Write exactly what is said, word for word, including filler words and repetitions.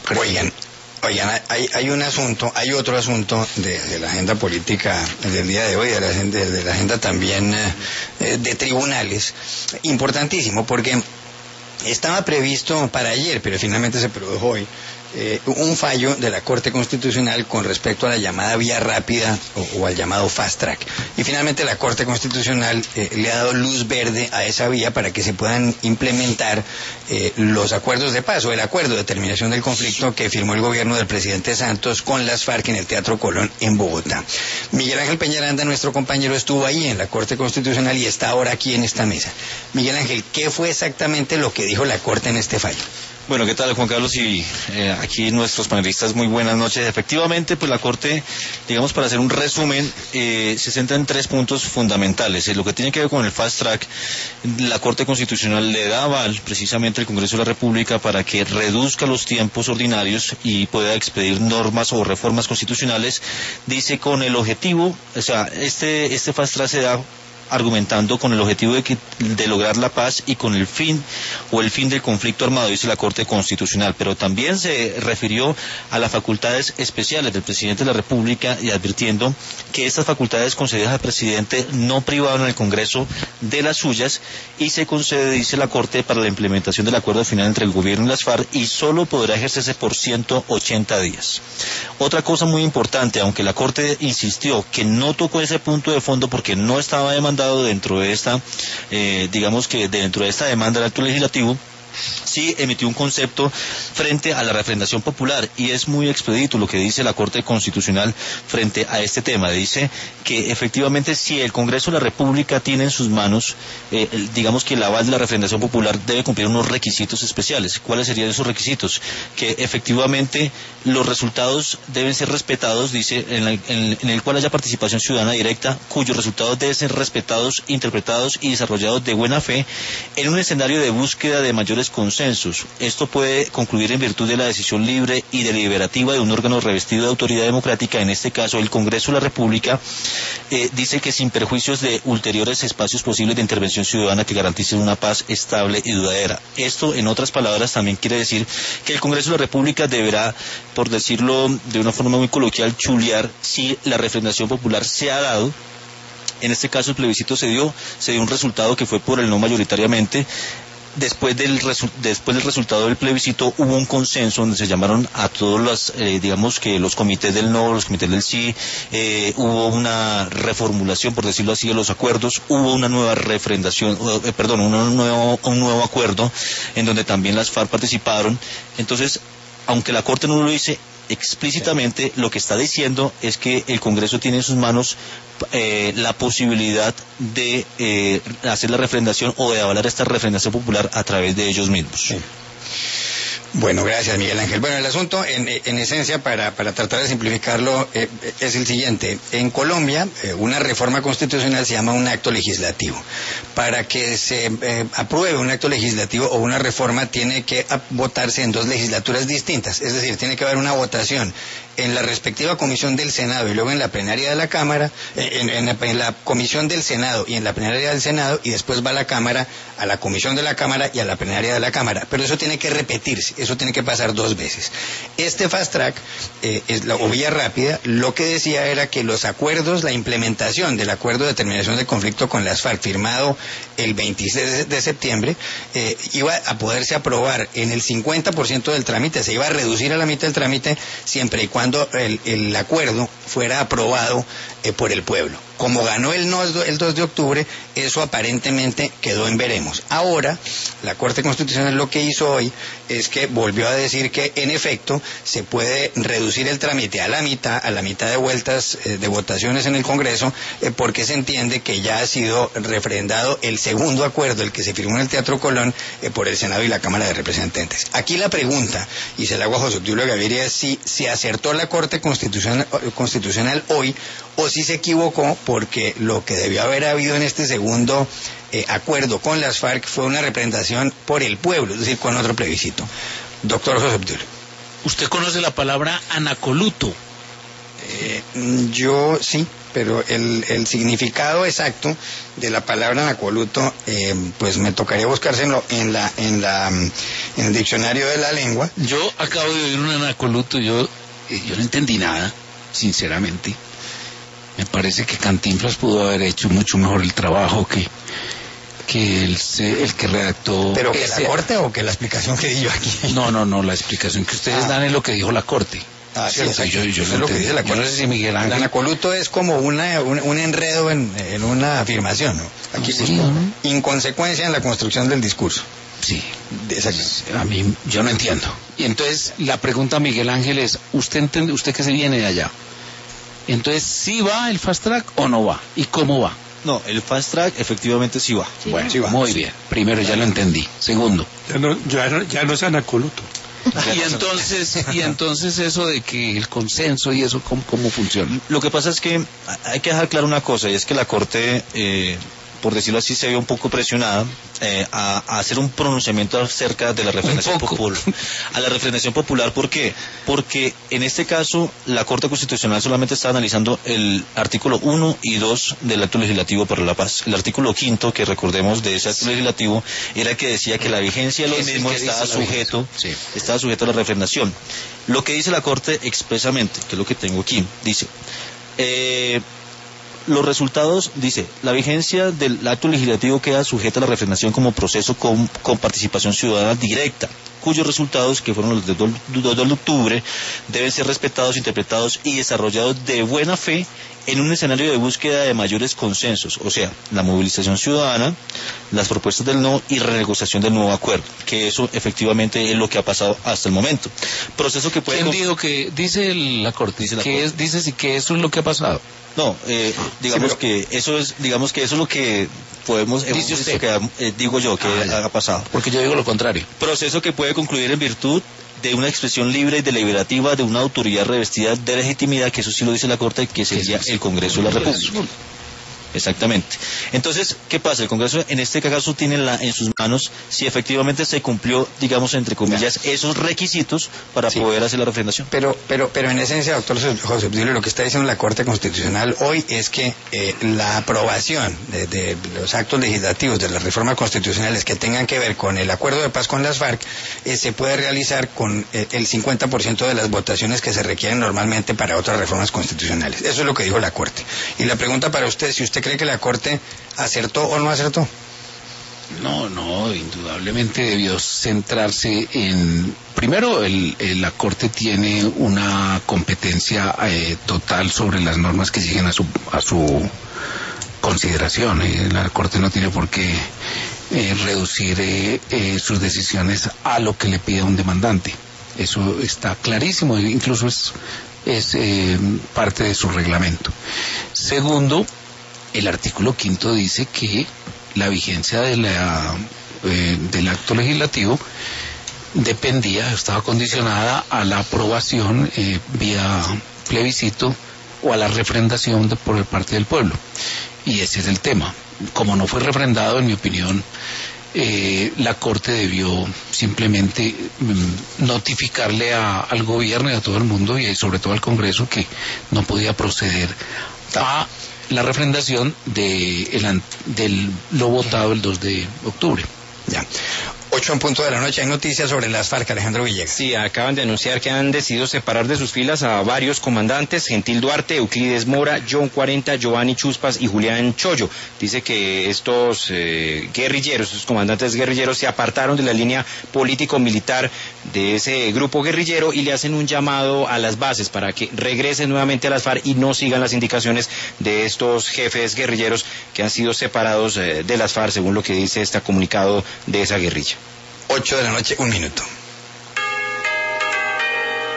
Oigan, oigan, hay, hay un asunto, hay otro asunto de, de la agenda política del día de hoy, de la, de, de la agenda también eh, de tribunales, importantísimo, porque estaba previsto para ayer, pero finalmente se produjo hoy, eh, un fallo de la Corte Constitucional con respecto a la llamada vía rápida o, o al llamado fast track. Y finalmente la Corte Constitucional eh, le ha dado luz verde a esa vía para que se puedan implementar eh, los acuerdos de paz, o el acuerdo de terminación del conflicto que firmó el gobierno del presidente Santos con las FARC en el Teatro Colón en Bogotá. Miguel Ángel Peñaranda, nuestro compañero, estuvo ahí en la Corte Constitucional y está ahora aquí en esta mesa. Miguel Ángel, ¿qué fue exactamente lo que dijo la Corte en este fallo? Bueno, ¿qué tal, Juan Carlos? Y eh, aquí nuestros panelistas, muy buenas noches. Efectivamente, pues la Corte, digamos, para hacer un resumen, eh, se centra en tres puntos fundamentales. En lo que tiene que ver con el fast track, la Corte Constitucional le da aval precisamente al Congreso de la República para que reduzca los tiempos ordinarios y pueda expedir normas o reformas constitucionales. Dice con el objetivo, o sea, este, este fast track se da argumentando con el objetivo de, que, de lograr la paz y con el fin o el fin del conflicto armado, dice la Corte Constitucional, pero también se refirió a las facultades especiales del presidente de la República y advirtiendo que estas facultades concedidas al presidente no privaron al Congreso de las suyas y se concede, dice la Corte, para la implementación del acuerdo final entre el gobierno y las FARC y solo podrá ejercerse por ciento ochenta días. Otra cosa muy importante, aunque la Corte insistió que no tocó ese punto de fondo porque no estaba demandado dentro de esta, eh, digamos que dentro de esta demanda del acto legislativo, sí emitió un concepto frente a la refrendación popular y es muy expedito lo que dice la Corte Constitucional frente a este tema. Dice que efectivamente si el Congreso de la República tiene en sus manos, eh, el, digamos que el aval de la refrendación popular debe cumplir unos requisitos especiales. ¿Cuáles serían esos requisitos? Que efectivamente los resultados deben ser respetados, dice, en, la, en, en el cual haya participación ciudadana directa, cuyos resultados deben ser respetados, interpretados y desarrollados de buena fe en un escenario de búsqueda de mayores consensos. Esto puede concluir en virtud de la decisión libre y deliberativa de un órgano revestido de autoridad democrática, en este caso el Congreso de la República, eh, dice que sin perjuicios de ulteriores espacios posibles de intervención ciudadana que garanticen una paz estable y duradera. Esto, en otras palabras, también quiere decir que el Congreso de la República deberá, por decirlo de una forma muy coloquial, chulear si la refrendación popular se ha dado. En este caso el plebiscito se dio, se dio un resultado que fue por el no mayoritariamente. Después del, resu después del resultado del plebiscito hubo un consenso donde se llamaron a todos los, eh, digamos que los comités del no, los comités del sí, eh, hubo una reformulación, por decirlo así, de los acuerdos, hubo una nueva refrendación, eh, perdón, un nuevo, un nuevo acuerdo en donde también las FARC participaron. Entonces, aunque la Corte no lo dice explícitamente, lo que está diciendo es que el Congreso tiene en sus manos eh, la posibilidad de eh, hacer la refrendación o de avalar esta refrendación popular a través de ellos mismos. Sí. Bueno, gracias, Miguel Ángel. Bueno, el asunto, en, en esencia, para, para tratar de simplificarlo, eh, es el siguiente. En Colombia, eh, una reforma constitucional se llama un acto legislativo. Para que se eh, apruebe un acto legislativo o una reforma, tiene que votarse en dos legislaturas distintas. Es decir, tiene que haber una votación en la respectiva comisión del Senado y luego en la plenaria de la Cámara, en, en, la, en la comisión del Senado y en la plenaria del Senado, y después va a la Cámara, a la comisión de la Cámara y a la plenaria de la Cámara. Pero eso tiene que repetirse, eso tiene que pasar dos veces. Este fast track, eh, es la, o vía rápida, lo que decía era que los acuerdos, la implementación del acuerdo de terminación del conflicto con las FARC, firmado el veintiséis de septiembre, eh, iba a poderse aprobar en el cincuenta por ciento del trámite, se iba a reducir a la mitad del trámite siempre y cuando el, el acuerdo fuera aprobado eh, por el pueblo. Como ganó el no el dos de octubre, eso aparentemente quedó en veremos. Ahora, la Corte Constitucional lo que hizo hoy es que volvió a decir que, en efecto, se puede reducir el trámite a la mitad, a la mitad de vueltas eh, de votaciones en el Congreso, eh, porque se entiende que ya ha sido refrendado el segundo acuerdo, el que se firmó en el Teatro Colón, eh, por el Senado y la Cámara de Representantes. Aquí la pregunta, y se la hago a José Obdulio Gaviria, es si se acertó la Corte Constitucional, Constitucional hoy o si se equivocó, porque lo que debió haber habido en este segundo eh, acuerdo con las FARC fue una representación por el pueblo, es decir, con otro plebiscito. Doctor José Obdulio. Usted conoce la palabra anacoluto. Eh, yo sí, pero el, el significado exacto de la palabra anacoluto, eh, pues me tocaría buscárselo en la, en la, en el diccionario de la lengua. Yo acabo de oír un anacoluto, yo, yo no entendí nada, sinceramente. Me parece que Cantinflas pudo haber hecho mucho mejor el trabajo que, que el, el que redactó. ¿Pero que ese... la corte o que la explicación que di yo aquí? No, no, no, la explicación que ustedes ah. dan es lo que dijo la corte. Ah, sí, o sea, yo, yo eso es lo que dice la corte. Yo no sé si Miguel Ángel... El anacoluto es como una, un, un enredo en, en una afirmación, ¿no? Aquí no, sí, ¿no? Inconsecuencia en la construcción del discurso. Sí, a mí yo no entiendo. Y entonces la pregunta a Miguel Ángel es, ¿usted entiende, usted que se viene de allá? Entonces, ¿sí va el fast track o no va? ¿Y cómo va? No, el fast track efectivamente sí va. Sí, bueno, sí va. Muy sí. bien. Primero ya lo entendí. Segundo. Ya no, ya no, ya no es anacoluto. Y entonces, y entonces eso de que el consenso y eso, ¿cómo, cómo funciona? Lo que pasa es que hay que dejar claro una cosa, y es que la Corte, eh, por decirlo así, se vio un poco presionada eh, a, a hacer un pronunciamiento acerca de la refrendación popular. A la refrendación popular, ¿por qué? Porque en este caso la Corte Constitucional solamente está analizando el artículo uno y dos del Acto Legislativo para la Paz. El artículo quinto, que recordemos de ese acto legislativo, era el que decía que la vigencia de los mismos estaba sujeto, sí. estaba sujeto a la refrendación. Lo que dice la Corte expresamente, que es lo que tengo aquí, dice... Eh, Los resultados, dice, la vigencia del acto legislativo queda sujeta a la refrendación como proceso con, con participación ciudadana directa, cuyos resultados, que fueron los del dos de octubre, deben ser respetados, interpretados y desarrollados de buena fe en un escenario de búsqueda de mayores consensos, o sea, la movilización ciudadana, las propuestas del no y renegociación del nuevo acuerdo, que eso efectivamente es lo que ha pasado hasta el momento. Proceso que puede... ¿Quién dijo que, dice el, la Corte, dice, la que corte. Es, dice sí que eso es lo que ha pasado? No, eh, digamos sí, pero... que eso es, digamos que eso es lo que podemos, dice usted, que, eh, digo yo que ah, ha pasado. Porque yo digo lo contrario. Proceso que puede concluir en virtud de una expresión libre y deliberativa de una autoridad revestida de legitimidad, que eso sí lo dice la Corte, que sería el Congreso de la República. Exactamente. Entonces, ¿qué pasa? El Congreso en este caso tiene la, en sus manos si efectivamente se cumplió, digamos, entre comillas, ya. esos requisitos para sí. poder hacer la refrendación. Pero, pero, pero en esencia, doctor José Obdulio, lo que está diciendo la Corte Constitucional hoy es que eh, la aprobación de, de los actos legislativos, de las reformas constitucionales que tengan que ver con el acuerdo de paz con las FARC, eh, se puede realizar con eh, el cincuenta por ciento de las votaciones que se requieren normalmente para otras reformas constitucionales. Eso es lo que dijo la Corte. Y la pregunta para usted, si usted ¿cree que la Corte acertó o no acertó? No, no, indudablemente debió centrarse en... Primero, el, el, la Corte tiene una competencia eh, total sobre las normas que lleguen a su, a su consideración. Eh, la Corte no tiene por qué eh, reducir eh, eh, sus decisiones a lo que le pida un demandante. Eso está clarísimo, incluso es, es eh, parte de su reglamento. Segundo, el artículo quinto dice que la vigencia de la, eh, del acto legislativo dependía, estaba condicionada a la aprobación eh, vía plebiscito o a la refrendación de, por parte del pueblo. Y ese es el tema. Como no fue refrendado, en mi opinión, eh, la Corte debió simplemente mm, notificarle a, al gobierno y a todo el mundo, y sobre todo al Congreso, que no podía proceder a la refrendación de, el, de lo votado el dos de octubre. Ya. Ocho en punto de la noche, hay noticias sobre las FARC, Alejandro Villegas. Sí, acaban de anunciar que han decidido separar de sus filas a varios comandantes, Gentil Duarte, Euclides Mora, John cuarenta, Giovanni Chuspas y Julián Chollo. Dice que estos eh, guerrilleros, estos comandantes guerrilleros se apartaron de la línea político-militar de ese grupo guerrillero y le hacen un llamado a las bases para que regresen nuevamente a las FARC y no sigan las indicaciones de estos jefes guerrilleros que han sido separados eh, de las FARC, según lo que dice este comunicado de esa guerrilla. Ocho de la noche, un minuto.